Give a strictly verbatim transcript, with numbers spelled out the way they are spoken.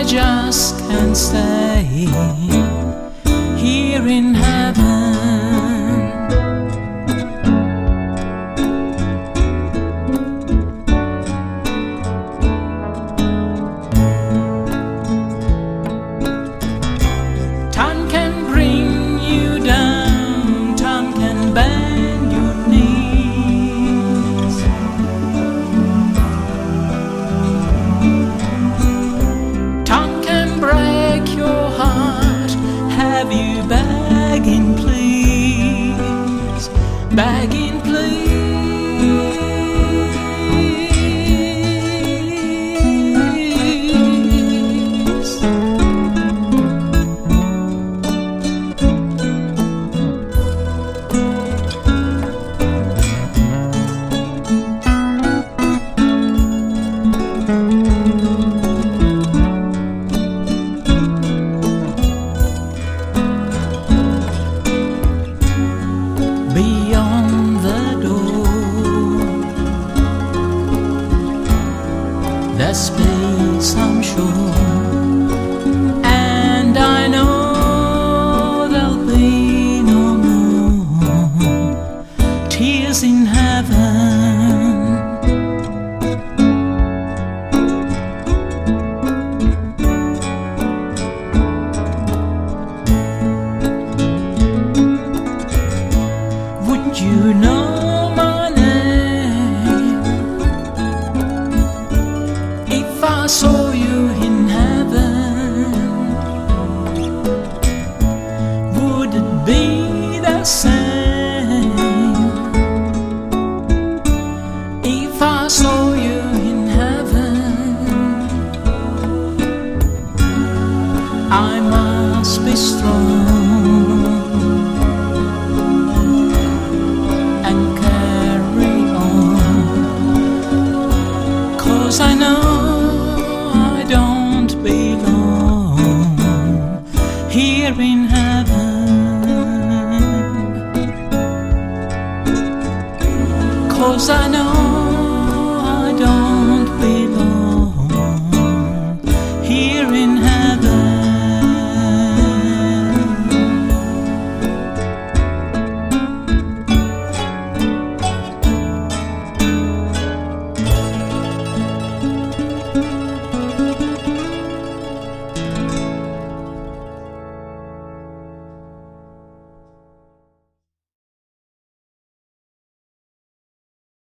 just can't stay here in heaven. Time can bring you down, time can bend your knees. Time can break your heart, have you begging please, begging please. Beyond the door, there's space, I'm sure, and I know there'll be no more tears in heaven. Would you know my name if I saw you in heaven? Would it be the same if I saw you in heaven? I must be strong and carry on, 'cause I know I don't belong here in heaven, 'cause I know